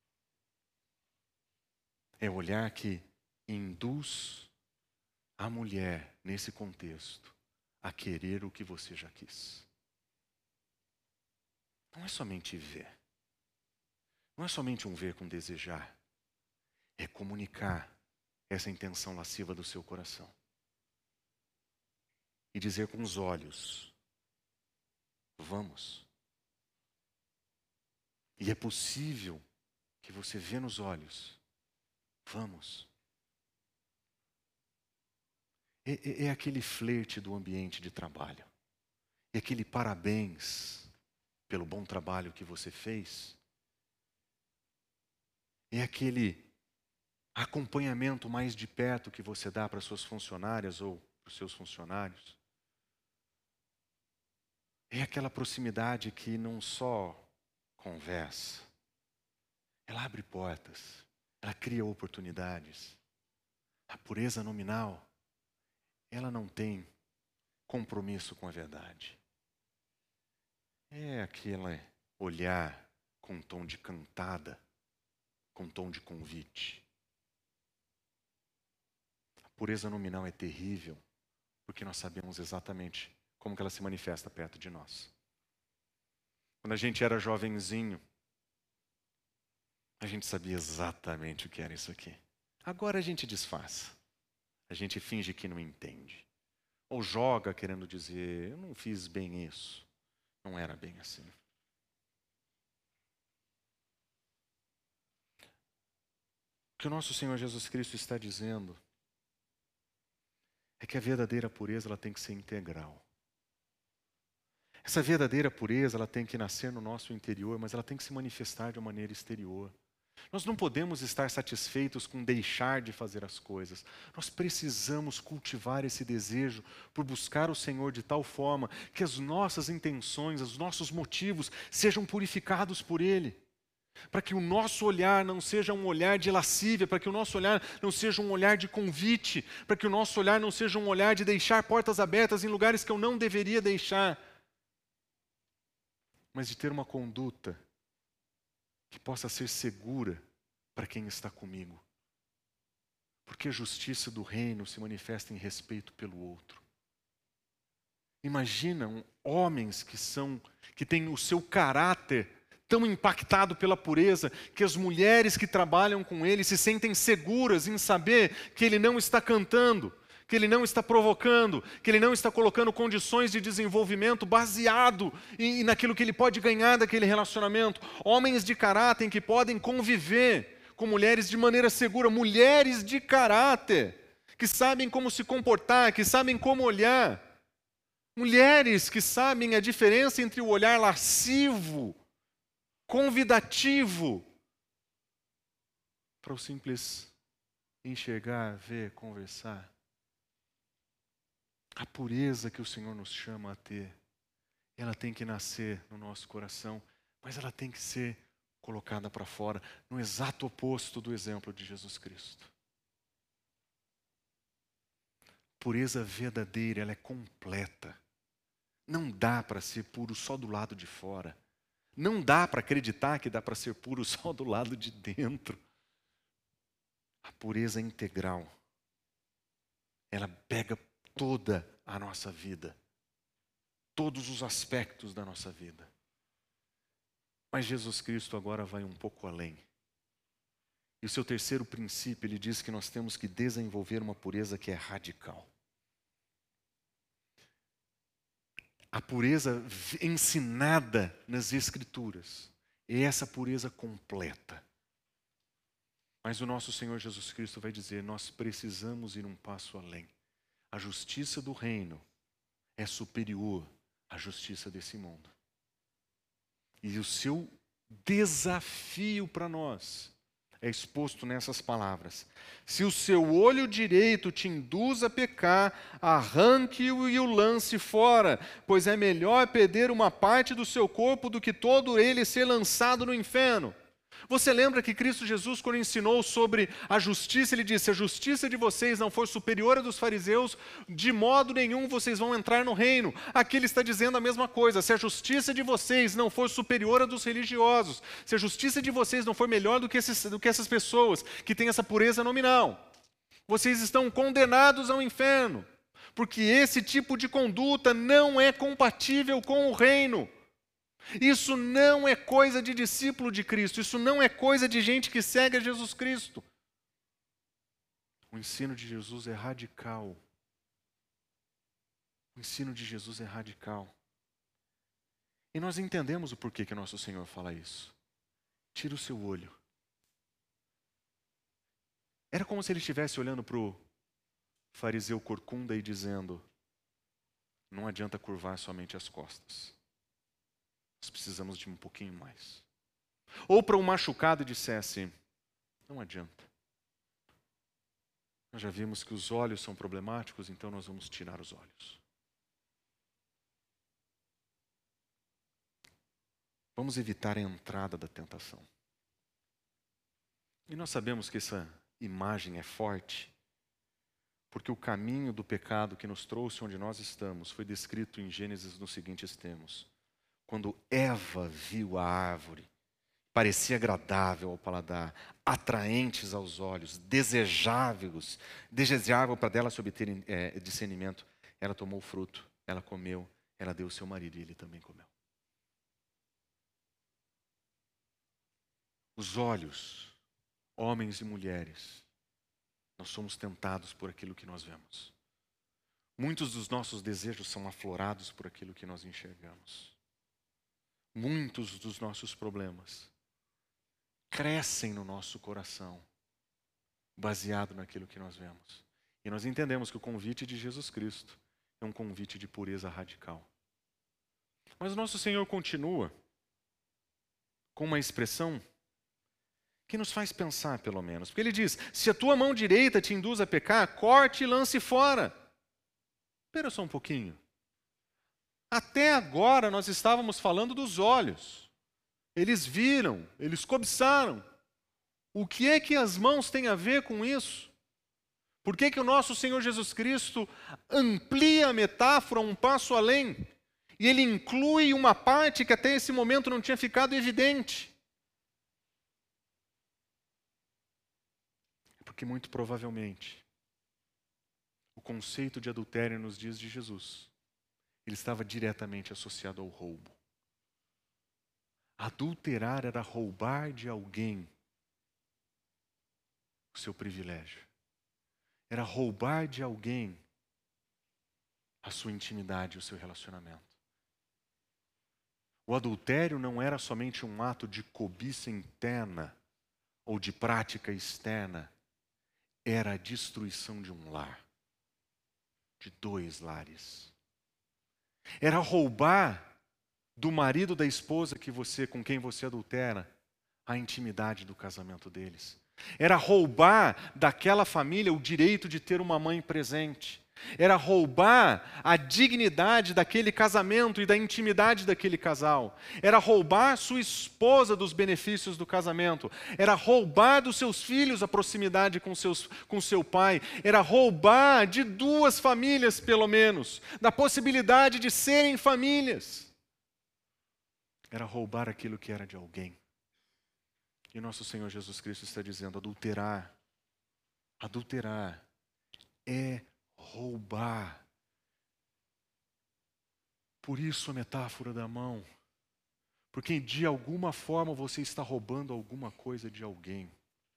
É o olhar que induz a mulher, nesse contexto, a querer o que você já quis. Não é somente ver. Não é somente um ver com desejar. É comunicar essa intenção lasciva do seu coração. E dizer com os olhos: vamos. E é possível que você vê nos olhos: vamos. É, é, é aquele flerte do ambiente de trabalho. É aquele parabéns pelo bom trabalho que você fez. É aquele acompanhamento mais de perto que você dá para suas funcionárias ou para os seus funcionários. É aquela proximidade que não só conversa, ela abre portas, ela cria oportunidades. A pureza nominal, ela não tem compromisso com a verdade. É aquele olhar com tom de cantada, com tom de convite. A pureza nominal é terrível, porque nós sabemos exatamente como que ela se manifesta perto de nós. Quando a gente era jovenzinho, a gente sabia exatamente o que era isso aqui. Agora a gente disfarça. A gente finge que não entende. Ou joga querendo dizer, eu não fiz bem isso. Não era bem assim. O que o nosso Senhor Jesus Cristo está dizendo é que a verdadeira pureza ela tem que ser integral. Essa verdadeira pureza ela tem que nascer no nosso interior, mas ela tem que se manifestar de uma maneira exterior. Nós não podemos estar satisfeitos com deixar de fazer as coisas. Nós precisamos cultivar esse desejo por buscar o Senhor de tal forma que as nossas intenções, os nossos motivos sejam purificados por Ele. Para que o nosso olhar não seja um olhar de lascívia, para que o nosso olhar não seja um olhar de convite, para que o nosso olhar não seja um olhar de deixar portas abertas em lugares que eu não deveria deixar, mas de ter uma conduta que possa ser segura para quem está comigo. Porque a justiça do reino se manifesta em respeito pelo outro. Imaginam homens que são, que têm o seu caráter tão impactado pela pureza, que as mulheres que trabalham com ele se sentem seguras em saber que ele não está cantando, que ele não está provocando, que ele não está colocando condições de desenvolvimento baseado em, naquilo que ele pode ganhar daquele relacionamento. Homens de caráter que podem conviver com mulheres de maneira segura, mulheres de caráter, que sabem como se comportar, que sabem como olhar. Mulheres que sabem a diferença entre o olhar lascivo, convidativo, para o simples enxergar, ver, conversar. A pureza que o Senhor nos chama a ter, ela tem que nascer no nosso coração, mas ela tem que ser colocada para fora, no exato oposto do exemplo de Jesus Cristo. Pureza verdadeira, ela é completa. Não dá para ser puro só do lado de fora. Não dá para acreditar que dá para ser puro só do lado de dentro. A pureza integral, ela pega toda a nossa vida, todos os aspectos da nossa vida. Mas Jesus Cristo agora vai um pouco além. E o seu terceiro princípio, ele diz que nós temos que desenvolver uma pureza que é radical. A pureza ensinada nas Escrituras é essa pureza completa. Mas o nosso Senhor Jesus Cristo vai dizer, nós precisamos ir um passo além. A justiça do reino é superior à justiça desse mundo. E o seu desafio para nós é exposto nessas palavras. Se o seu olho direito te induz a pecar, arranque-o e o lance fora, pois é melhor perder uma parte do seu corpo do que todo ele ser lançado no inferno. Você lembra que Cristo Jesus, quando ensinou sobre a justiça, ele disse, se a justiça de vocês não for superior à dos fariseus, de modo nenhum vocês vão entrar no reino. Aqui ele está dizendo a mesma coisa, se a justiça de vocês não for superior à dos religiosos, se a justiça de vocês não for melhor do que, esses, do que essas pessoas que têm essa pureza nominal, vocês estão condenados ao inferno, porque esse tipo de conduta não é compatível com o reino. Isso não é coisa de discípulo de Cristo, isso não é coisa de gente que segue a Jesus Cristo. O ensino de Jesus é radical. O ensino de Jesus é radical. E nós entendemos o porquê que nosso Senhor fala isso. Tira o seu olho. Era como se ele estivesse olhando para o fariseu corcunda e dizendo, não adianta curvar somente as costas. Nós precisamos de um pouquinho mais. Ou para um machucado dissesse, não adianta. Nós já vimos que os olhos são problemáticos, então nós vamos tirar os olhos. Vamos evitar a entrada da tentação. E nós sabemos que essa imagem é forte, porque o caminho do pecado que nos trouxe onde nós estamos foi descrito em Gênesis nos seguintes termos. Quando Eva viu a árvore parecia agradável ao paladar, atraentes aos olhos, desejáveis, desejável para dela se obter é, discernimento. Ela tomou o fruto, ela comeu, ela deu ao seu marido e ele também comeu. Os olhos, homens e mulheres, nós somos tentados por aquilo que nós vemos. Muitos dos nossos desejos são aflorados por aquilo que nós enxergamos. Muitos dos nossos problemas crescem no nosso coração, baseado naquilo que nós vemos. E nós entendemos que o convite de Jesus Cristo é um convite de pureza radical. Mas o nosso Senhor continua com uma expressão que nos faz pensar, pelo menos. Porque ele diz, se a tua mão direita te induz a pecar, corte e lance fora. Espera só um pouquinho. Até agora nós estávamos falando dos olhos. Eles viram, eles cobiçaram. O que é que as mãos têm a ver com isso? Por que que o nosso Senhor Jesus Cristo amplia a metáfora um passo além? E ele inclui uma parte que até esse momento não tinha ficado evidente. Porque muito provavelmente o conceito de adultério nos dias de Jesus, ele estava diretamente associado ao roubo. Adulterar era roubar de alguém o seu privilégio. Era roubar de alguém a sua intimidade, o seu relacionamento. O adultério não era somente um ato de cobiça interna ou de prática externa. Era a destruição de um lar, de dois lares. Era roubar do marido da esposa que você, com quem você adultera, a intimidade do casamento deles. Era roubar daquela família o direito de ter uma mãe presente. Era roubar a dignidade daquele casamento e da intimidade daquele casal. Era roubar sua esposa dos benefícios do casamento. Era roubar dos seus filhos a proximidade com, seus, com seu pai. Era roubar de duas famílias, pelo menos, da possibilidade de serem famílias. Era roubar aquilo que era de alguém. E nosso Senhor Jesus Cristo está dizendo, adulterar, adulterar é roubar. Por isso a metáfora da mão. Porque de alguma forma você está roubando alguma coisa de alguém.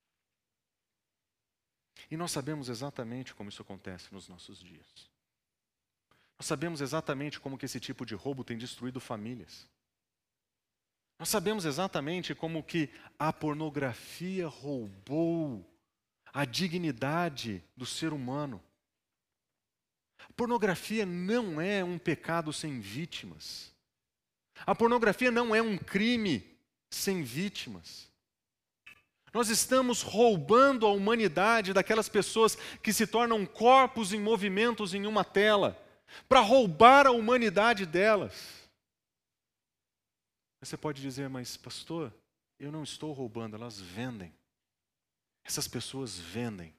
E nós sabemos exatamente como isso acontece nos nossos dias. Nós sabemos exatamente como que esse tipo de roubo tem destruído famílias. Nós sabemos exatamente como que a pornografia roubou a dignidade do ser humano. A pornografia não é um pecado sem vítimas. A pornografia não é um crime sem vítimas. Nós estamos roubando a humanidade daquelas pessoas que se tornam corpos em movimentos em uma tela, para roubar a humanidade delas. Você pode dizer, mas pastor, eu não estou roubando, elas vendem. Essas pessoas vendem.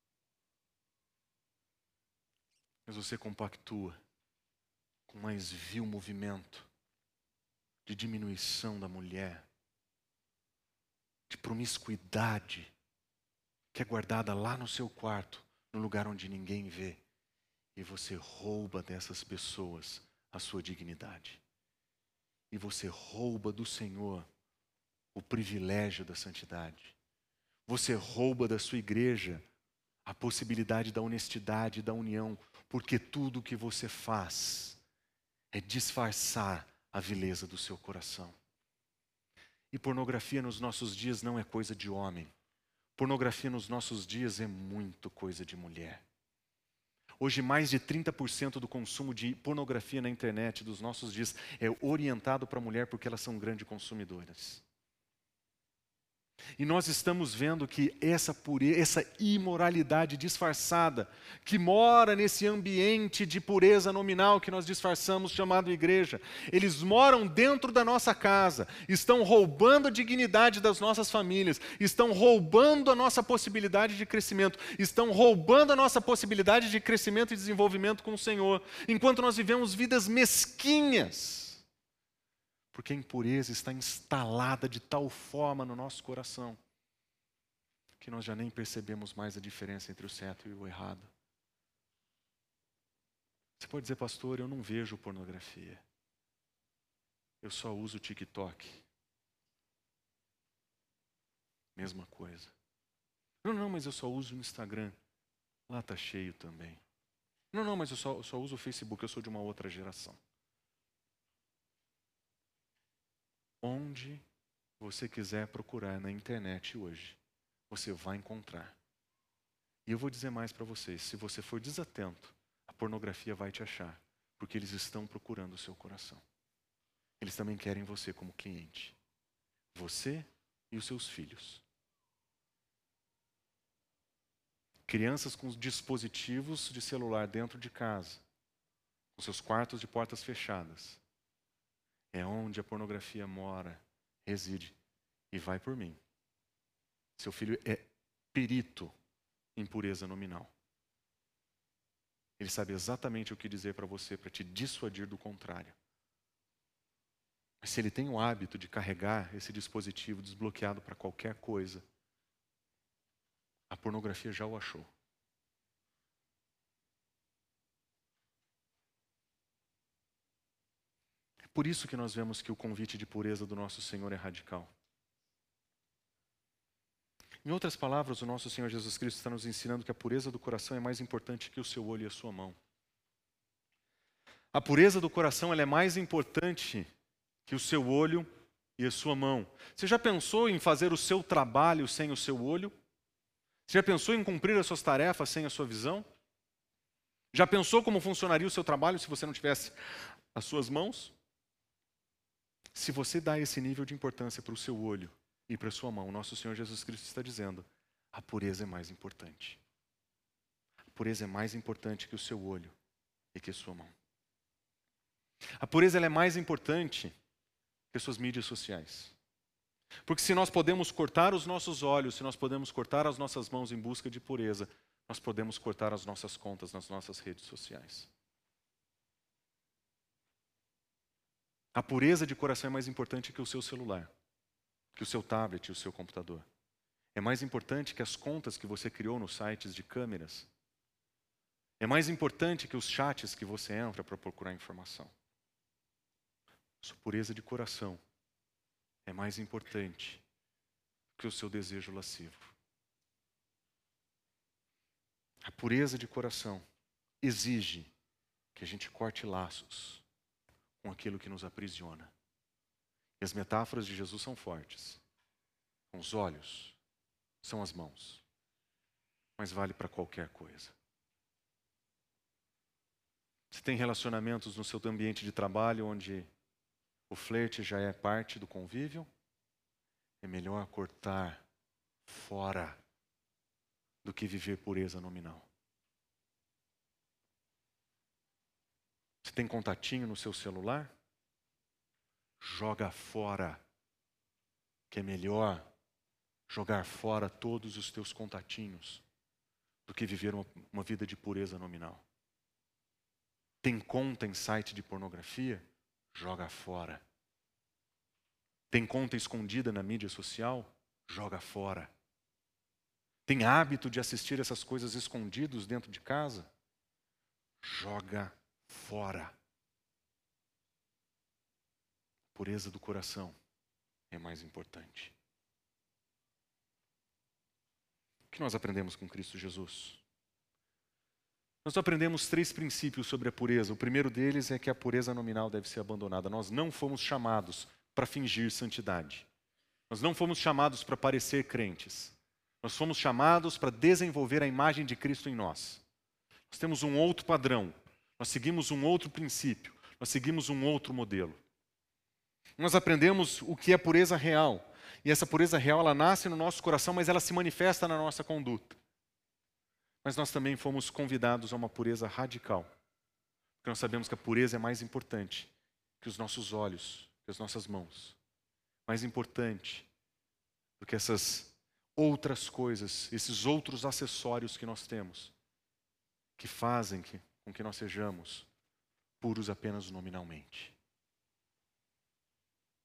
Mas você compactua com o mais vil movimento de diminuição da mulher, de promiscuidade, que é guardada lá no seu quarto, no lugar onde ninguém vê. E você rouba dessas pessoas a sua dignidade. E você rouba do Senhor o privilégio da santidade. Você rouba da sua igreja a possibilidade da honestidade e da união, porque tudo o que você faz é disfarçar a vileza do seu coração. E pornografia nos nossos dias não é coisa de homem. Pornografia nos nossos dias é muito coisa de mulher. Hoje, mais de trinta por cento do consumo de pornografia na internet dos nossos dias é orientado para a mulher porque elas são grandes consumidoras. E nós estamos vendo que essa pureza, essa imoralidade disfarçada, que mora nesse ambiente de pureza nominal que nós disfarçamos chamado igreja, eles moram dentro da nossa casa, estão roubando a dignidade das nossas famílias, estão roubando a nossa possibilidade de crescimento, estão roubando a nossa possibilidade de crescimento e desenvolvimento com o Senhor, enquanto nós vivemos vidas mesquinhas, Porque a impureza está instalada de tal forma no nosso coração que nós já nem percebemos mais a diferença entre o certo e o errado. Você pode dizer, pastor, eu não vejo pornografia. Eu só uso o TikTok. Mesma coisa. Não, não, mas eu só uso o Instagram. Lá está cheio também. Não, não, mas eu só, eu só uso o Facebook, eu sou de uma outra geração. Onde você quiser procurar na internet hoje, você vai encontrar. E eu vou dizer mais para vocês, se você for desatento, a pornografia vai te achar, porque eles estão procurando o seu coração. Eles também querem você como cliente. Você e os seus filhos. Crianças com dispositivos de celular dentro de casa, com seus quartos de portas fechadas. É onde a pornografia mora, reside e vai por mim. Seu filho é perito em pureza nominal. Ele sabe exatamente o que dizer para você para te dissuadir do contrário. Mas se ele tem o hábito de carregar esse dispositivo desbloqueado para qualquer coisa, a pornografia já o achou. É por isso que nós vemos que o convite de pureza do nosso Senhor é radical. Em outras palavras, o nosso Senhor Jesus Cristo está nos ensinando que a pureza do coração é mais importante que o seu olho e a sua mão. A pureza do coração ela é mais importante que o seu olho e a sua mão. Você já pensou em fazer o seu trabalho sem o seu olho? Você já pensou em cumprir as suas tarefas sem a sua visão? Já pensou como funcionaria o seu trabalho se você não tivesse as suas mãos? Se você dá esse nível de importância para o seu olho e para a sua mão, o nosso Senhor Jesus Cristo está dizendo, a pureza é mais importante. A pureza é mais importante que o seu olho e que a sua mão. A pureza ela é mais importante que as suas mídias sociais. Porque se nós podemos cortar os nossos olhos, se nós podemos cortar as nossas mãos em busca de pureza, nós podemos cortar as nossas contas nas nossas redes sociais. A pureza de coração é mais importante que o seu celular, que o seu tablet e o seu computador. É mais importante que as contas que você criou nos sites de câmeras. É mais importante que os chats que você entra para procurar informação. Sua pureza de coração é mais importante que o seu desejo lascivo. A pureza de coração exige que a gente corte laços com aquilo que nos aprisiona. E as metáforas de Jesus são fortes. São os olhos, são as mãos. Mas vale para qualquer coisa. Você tem relacionamentos no seu ambiente de trabalho onde o flerte já é parte do convívio? É melhor cortar fora do que viver pureza nominal. Você tem contatinho no seu celular? Joga fora. Que é melhor jogar fora todos os teus contatinhos do que viver uma, uma vida de pureza nominal. Tem conta em site de pornografia? Joga fora. Tem conta escondida na mídia social? Joga fora. Tem hábito de assistir essas coisas escondidos dentro de casa? Joga fora. Pureza do coração é mais importante. O que nós aprendemos com Cristo Jesus? Nós aprendemos três princípios sobre a pureza. O primeiro deles é que a pureza nominal deve ser abandonada. Nós não fomos chamados para fingir santidade. Nós não fomos chamados para parecer crentes. Nós fomos chamados para desenvolver a imagem de Cristo em nós. Nós temos um outro padrão. Nós seguimos um outro princípio. Nós seguimos um outro modelo. Nós aprendemos o que é pureza real. E essa pureza real, ela nasce no nosso coração, mas ela se manifesta na nossa conduta. Mas nós também fomos convidados a uma pureza radical. Porque nós sabemos que a pureza é mais importante que os nossos olhos, que as nossas mãos. Mais importante do que essas outras coisas, esses outros acessórios que nós temos, que fazem que, com que nós sejamos puros apenas nominalmente.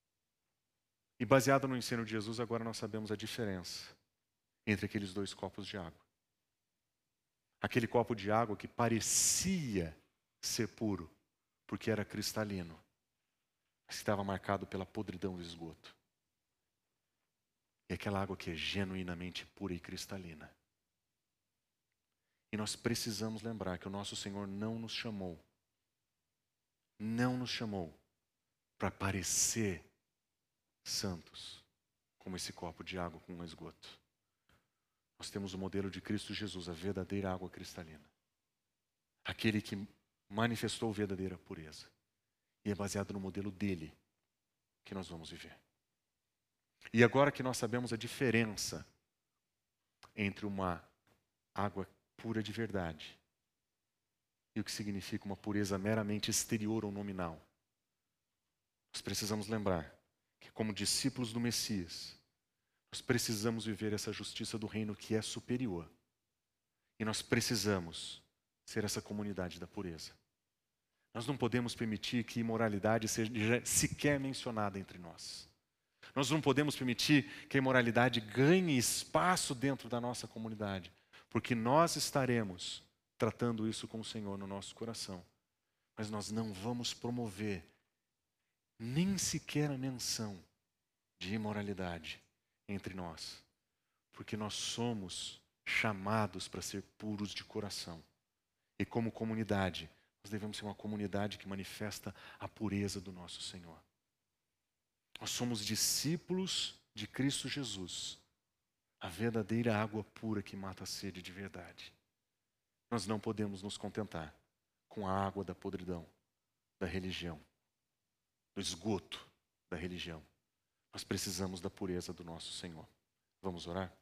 E baseado no ensino de Jesus, agora nós sabemos a diferença entre aqueles dois copos de água. Aquele copo de água que parecia ser puro, porque era cristalino, mas estava marcado pela podridão do esgoto. E aquela água que é genuinamente pura e cristalina. E nós precisamos lembrar que o nosso Senhor não nos chamou, não nos chamou para parecer santos, como esse copo de água com um esgoto. Nós temos o modelo de Cristo Jesus, a verdadeira água cristalina. Aquele que manifestou a verdadeira pureza. E é baseado no modelo dele que nós vamos viver. E agora que nós sabemos a diferença entre uma água pura de verdade e o que significa uma pureza meramente exterior ou nominal, nós precisamos lembrar que, como discípulos do Messias, nós precisamos viver essa justiça do reino que é superior. E nós precisamos ser essa comunidade da pureza. Nós não podemos permitir que imoralidade seja sequer mencionada entre nós. Nós não podemos permitir que a imoralidade ganhe espaço dentro da nossa comunidade, porque nós estaremos tratando isso com o Senhor no nosso coração. Mas nós não vamos promover nem sequer a menção de imoralidade entre nós, porque nós somos chamados para ser puros de coração. E como comunidade, nós devemos ser uma comunidade que manifesta a pureza do nosso Senhor. Nós somos discípulos de Cristo Jesus, a verdadeira água pura que mata a sede de verdade. Nós não podemos nos contentar com a água da podridão, da religião, do esgoto da religião. Nós precisamos da pureza do nosso Senhor. Vamos orar?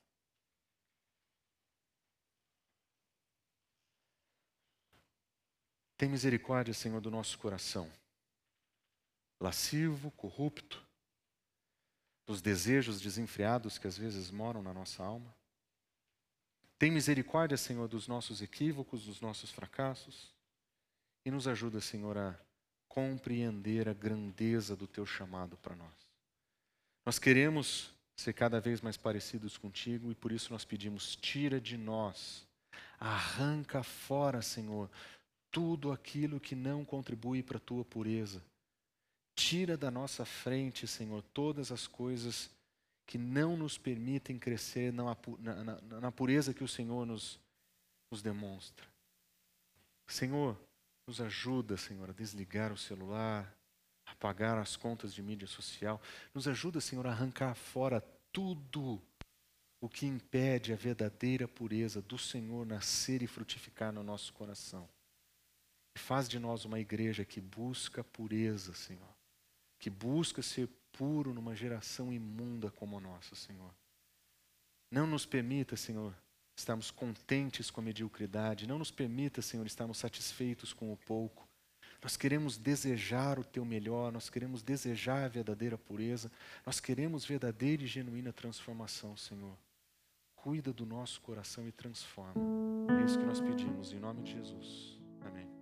Tem misericórdia, Senhor, do nosso coração, lascivo, corrupto, dos desejos desenfreados que às vezes moram na nossa alma. Tem misericórdia, Senhor, dos nossos equívocos, dos nossos fracassos, e nos ajuda, Senhor, a compreender a grandeza do Teu chamado para nós. Nós queremos ser cada vez mais parecidos contigo e por isso nós pedimos, tira de nós, arranca fora, Senhor, tudo aquilo que não contribui para a Tua pureza. Tira da nossa frente, Senhor, todas as coisas que não nos permitem crescer na, na, na pureza que o Senhor nos, nos demonstra. Senhor, nos ajuda, Senhor, a desligar o celular, a pagar as contas de mídia social. Nos ajuda, Senhor, a arrancar fora tudo o que impede a verdadeira pureza do Senhor nascer e frutificar no nosso coração. E faz de nós uma igreja que busca pureza, Senhor. Que busca ser puro numa geração imunda como a nossa, Senhor. Não nos permita, Senhor, estarmos contentes com a mediocridade. Não nos permita, Senhor, estarmos satisfeitos com o pouco. Nós queremos desejar o Teu melhor, nós queremos desejar a verdadeira pureza, nós queremos verdadeira e genuína transformação, Senhor. Cuida do nosso coração e transforma. É isso que nós pedimos, em nome de Jesus. Amém.